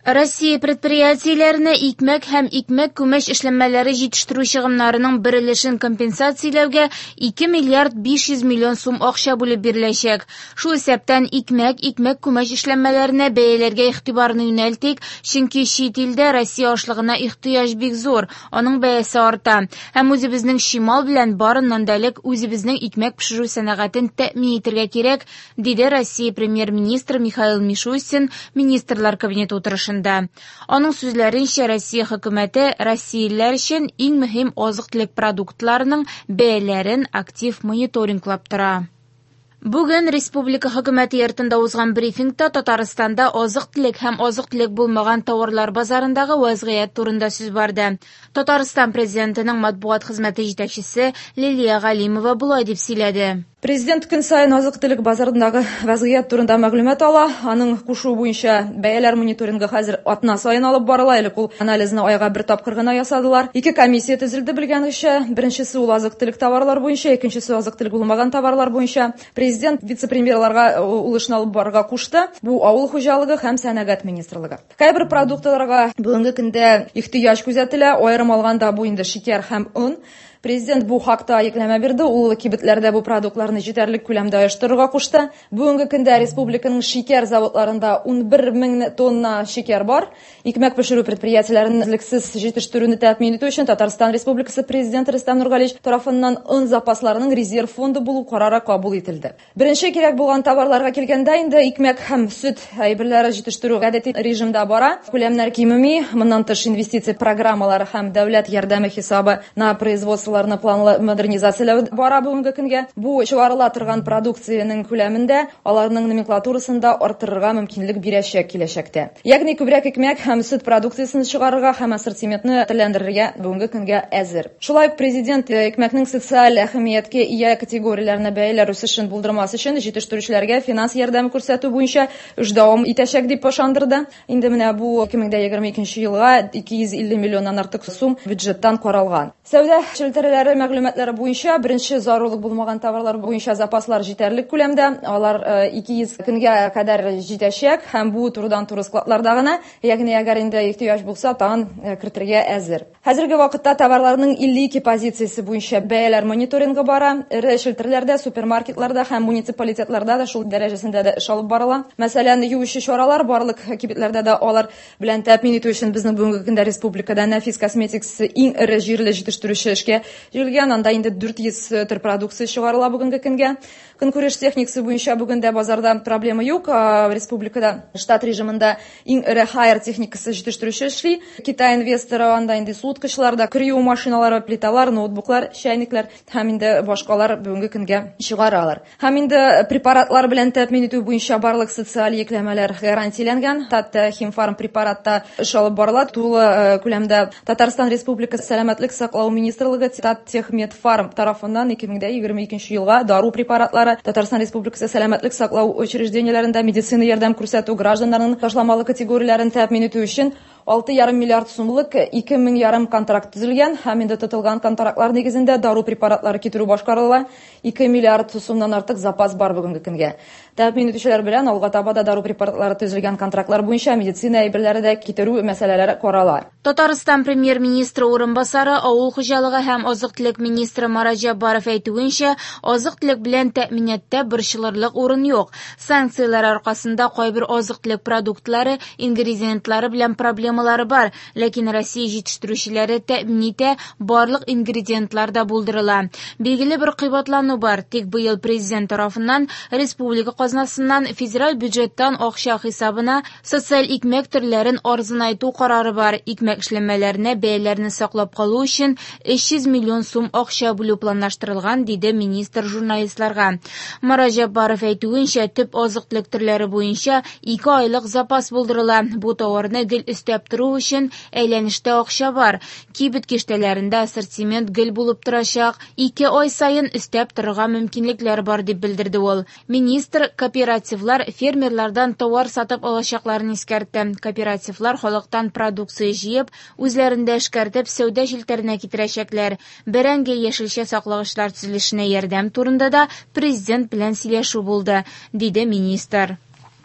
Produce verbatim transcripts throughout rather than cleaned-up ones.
Россия предприятиеләренә икмәк һәм икмәк күмәч эшләнмәләре җитештерү чыгымнарының берилешен компенсацияләүгә ике миллиард биш йөз миллион сум акча бүлеп биреләчәк. Шул исәптән икмәк, икмәк күмәч эшләнмәләренә бәяләргә игътибарны юнәлтик, чөнки чит илдә Россия ашлыгына ихтыяҗ бик зур, аның бәясе арта. Һәм үзебезнең шимал белән барыннан да элек үзебезнең икмәк пешерү сәнәгатен тәэмин итәргә кирәк, диде Россия премьер-министры Михаил Мишустин министрлар кабинеты утырышында. Аның сүзләренчә, Россия хөкүмәте россиялеләр өчен иң мөһим азык-төлек продуктларының бәяләрен актив мониторинглап тора. Бүген республика хөкүмәте йортында узган брифингта Татарстанда азык-төлек һәм азык-төлек булмаган товарлар базарындагы вазгыять турында сүз барды. Татарстан президентының матбугат хезмәте җитәкчесе Лилия Галимова булай дип сөйләде. Президент көн сайын азык-төлек базарындагы вазгыять турында мәгълүмат ала. Аның кушуы буенча бәяләр мониторингы хәзер атна сайын алып барыла. Элек ул анализны айга бер тапкыр гына ясадылар. Ике комиссия төзелде белгәнегезчә. Беренчесе ул азык-төлек товарлар буенча, икенчесе азык-төлек булмаган товарлар буенча. Президент вице-премьерларга ул эшне алып барырга кушты. Бу авыл хуҗалыгы һәм сәнәгать министрлыгы. Кайбер продуктларга бүгенге көндә ихтыяҗ күзәтелә. Аерым алганда бу инде шикәр һәм он. Президент бу хакта йөкләмә бирде. Ул кибетләрдә бу продуктларны җитәрлек күләмдә оештырырга кушты. Бүгенге көндә республиканың шикәр заводларында ун бер мең тонна шикәр бар. Икмәк пешерү предприятиеләрен лексез җитештерүне тәэмин итү өчен Татарстан Республикасы президенты Рөстәм Нургалиевич тарафыннан он запасларының резерв фонды булу карары кабул ителде. Беренче кирәк булган товарларга килгәндә инде икмәк һәм сөт әйберләре җитештерү гадәти режимда бара. Күләмнәр кимеми, моннан тыш инвестиция программалары һәм дәүләт ярдәме хисабы на производство планлы модернизацияләү бара бүгенге көнгә. Бу чыгарыла торган продукцияның күләмендә аларның номенклатурасында артырырга мөмкинлек бирәчәк киләчәктә. Ягъни күбрәк икмәк һәм сөт продукциясын чыгарырга һәм ассортиментны төрләндерергә бүгенге көнгә әзер. Шулай ук президент икмәкнең социаль әһәмияткә ия категорияләренә бәяләр үсешен булдырмас өчен җитештерүчеләргә финанс ярдәм күрсәтү буенча эш дәвам итәчәк дип ышандырды. Инде менә бу ике мең егерме икенче елга ике йөз илле миллионнан артык сум бюджеттан каралган. Сәүдә челтәрләре мәгълүматлары буенча беренче зарарлык булмаган товарлар буенча запаслар җитәрлек күләмдә. Алар ике йөз көнгә кадәр җитәчәк һәм бу турыдан туры складларда гына, ягъни әгәр инде ихтыяҗ булса, тагын кертергә әзер. Хәзерге вакытта товарларның илле ике позициясе буенча бәяләр мониторингы бара. Эре челтәрләрдә, супермаркетларда һәм муниципалитетларда да шул дәрәҗәсендә дә эш алып барыла. Мәсәлән, юучы чаралар барлык кибетләрдә дә алар белән тәэмин итү өчен безнең бүгенге көндә республикада Нәфис Косметикс иң эре җирле җитештерүче эшкә җигелгән. Анда инде дүрт йөз төр продукция чыгарыла бүгенге көнгә. Көнкүреш техникасы буенча бүгендә базарда проблема юк. Республикада штат режимында иң эре хайр техникасы җитештерүче эшли. Китай инвесторы анда инде суыткычларда кырыю машиналары, плиталар, ноутбуклар, чайниклар һәм инде башкалар бүгенге көнгә чыгаралар. Һәм инде препаратлар белән тәэмин итү буенча барлык социаль йөкләмәләр гарантияләнгән. Татта Химфарм препаратта эш алып барыла. Тулы күләмдә Татарстан Республикасы сәламәтлек саклау министрлыгы Таттехмедфарм тарафыннан ике мең егерме икенче елга дару препаратлары Татарстан Республикасы сәламәтлек саклау учреждениеләрендә медицина ярдәм күрсәтү гражданнарның ташламалы категорияләрен тәэмин итү өчен алты ярым миллиард сумлык ике мең ярым контракт төзелгән һәм инде тотылган контрактлар нигезендә дару препаратлары китерү башкарыла. ике миллиард сумнан артык запас бар бүгенге көнгә. Тәэмин итүчеләр белән алга таба да дару препаратлары төзелгән контрактлар буенча медицина әйберләре дә китерү мәсьәләләре карала. Татарстан премьер-министры урынбасары, авыл хуҗалыгы һәм азык-төлек министры Марат Җаббаров әйтүенчә, азык-төлек белән тәэминаттә борчылырлык урын юк. Санкциялар аркасында кайбер азык-төлек продуктлары, ингредиентлары белән проблемалары бар, ләкин Россия җитештерүчеләре тәэмин итә, барлык ингредиентлар да булдырыла. Билгеле бер кыйбатлану бар. Тик быел президент тарафыннан республика казнасыннан федераль бюджеттан акча хисабына социаль икмәк төрләрен арзынайту карары бар. Икмәк эшләнмәләренә бәяләрне саклап калу өчен өч йөз миллион сум акча бүлү планлаштырылган, диде министр журналистларга. Марат Җаббаров әйтүенчә, төп азык-төлек төрләре буенча ике айлык запас булдырыла. Бу товарны гел өстәп тору өчен әйләнештә акча бар. Кибет киштәләрендә ассортимент гел булып торачак. ике ай сайын өстәп торырга мөмкинлекләр бар, дип белдерде ул. Министр кооперативлар фермерлардан товар сатып алачакларын искәртте. Кооперативлар халыктан продукция җыеп, үзләрендә эшкәртеп, сәүдә җилтәренә китерәчәкләр. Бәрәңге яшелчә саклагычлар төзелешенә ярдәм турында да президент белән сөйләшү булды, диде министр.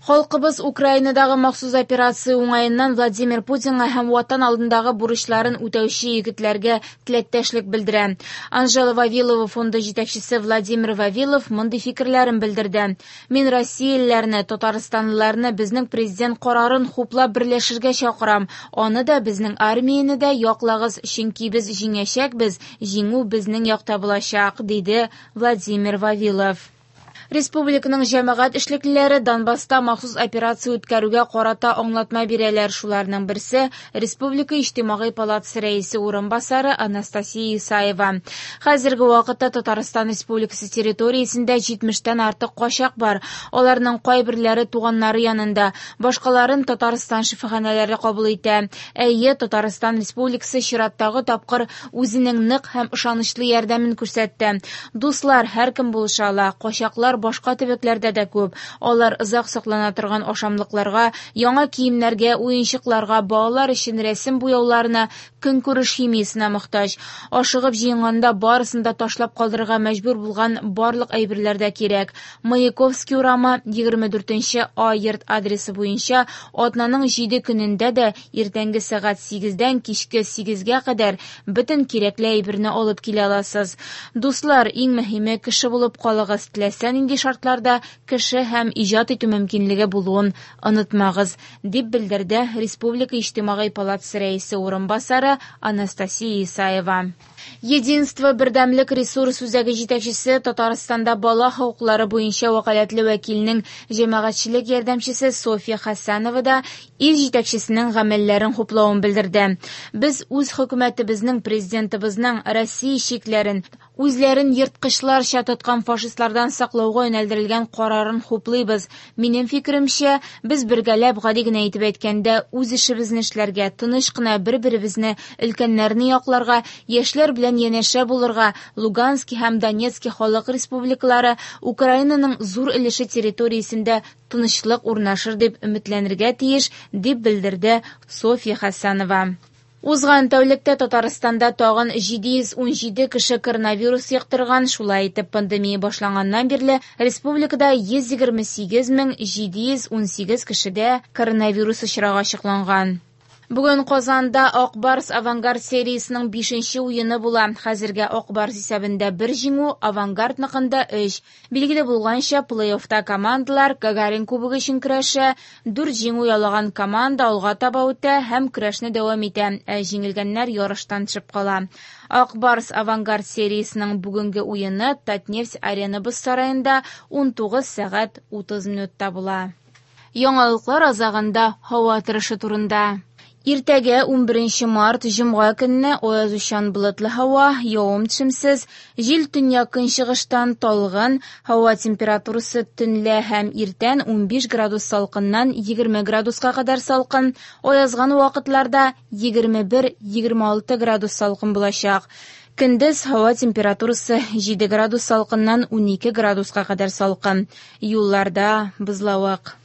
Халкыбыз Украинадагы махсус операция уңайыннан Владимир Путинга һәм ватан алдындагы бурычларын үтәүче егетләргә теләктәшлек белдерә. Анжела Вавилова фонды җитәкчесе Владимир Вавилов мондый фикерләрен белдерде. Мин россиялеләрне, татарстанлыларны безнең президент карарын хуплап берләшергә чакырам. Аны да безнең армияне дә яклагыз, чөнки без җиңәчәкбез, җиңү безнең якта булачак, диде Владимир Вавилов. Республиканың җәмәгать эшлеклеләре Донбасста махсус операция үткәрүгә карата аңлатма бирәләр. Шуларның берсе Республика иҗтимагый палатасы рәисе урынбасары Анастасия Исаева. Хәзерге вакытта Татарстан Республикасы территориясендә җитмештән артык качак бар. Аларның кайберләре туганнары янында, башкаларын Татарстан шифаханәләре кабул итә. Әйе, Татарстан Республикасы чираттагы тапкыр үзенең нык һәм ышанычлы ярдәмен күрсәтте. Дуслар, һәркем булыша ала. Качаклар башка төбәкләрдә дә күп. Алар озак саклана торган ашамлыкларга, яңа киемнәргә, уенчыкларга, балалар өчен рәсем буяуларына, көнкүреш химиясенә мохтаҗ. Ашыгып җыенганда барысын да ташлап калдырырга мәҗбүр булган барлык әйберләр дә кирәк. Маяковский урамы егерме дүртенче А йорт адресы буенча атнаның җиде көнендә дә иртәнге сәгать сигездән кичке сигезгә кадәр бөтен кирәкле әйберне алып килә аласыз. Дуслар, иң мөһиме кеше булып калыгыз. Теләсә нинди шартларда кеше һәм иҗат итү мөмкинлеге булуын онытмагыз, дип белдерде Республика иҗтимагый палатасы рәисе урынбасары Анастасия Исаева. Единство бердәмлек ресурс үзәге җитәкчесе, Татарстанда бала хокуклары буенча вәкаләтле вәкилнең җәмәгатьчелек ярдәмчесе София Хәсәнова да ил җитәкчесенең гамәлләрен хуплавын белдерде. Без үз хөкүмәтебезнең, президентыбызның Россия чикләрен, үзләрен йырткычларча тоткан фашистлардан саклауга юнәлдерелгән карарын хуплыйбыз. Минем фикеремчә, без бергәләп, гади генә итеп әйткәндә, үз эшебезне эшләргә, тыныч кына бер-беребезне, өлкәннәрне якларга, яшьләр белән янәшә булырга, Луганский һәм Донецкий халык республикалары Украинаның зур өлеше территориясендә тынычлык урнашыр дип өметләнергә тиеш, дип белдерде София Хәсәнова. Узган тәүлектә Татарстанда тагын җиде йөз унҗиде кеше коронавирус яктырган. Шулай итеп, пандемия башланганнан бирле республикада йөз егерме сигез мең җиде йөз унсигез кешедә коронавирус очрагы ачыкланган. Бүген Казанда Ак Барс Авангард сериясының бишенче уены була. Хәзергә Ак Барс исәбендә бер җиңү, Авангардныкында өч. Билгеле булганча, плей-оффта командалар Гагарин кубогы өчен көрәшә. дүрт җиңү ялаган команда алга таба үтә һәм көрәшне дәвам итә. Ә җиңелгәннәр ярыштан төшеп кала. Ак Барс Авангард сериясының бүгенге уены Татнефть Аренабыз сараенда ун тугыз сәгать утыз минутта була. Яңалыклар азагында һава торышы турында. Иртәгә унберенче март җомга көнне аязучан болытлы һава, явым-төшемсез, җил төньяк-көнчыгыштан талгын, һава температурасы төнлә һәм иртән унбиш градус салкыннан егерме градуска кадәр салкын, аязган вакытларда егерме бер - егерме алты градус салкын булачак. Көндез һава температурасы җиде градус салкыннан унике градуска кадәр салкын. Юлларда бозлавык.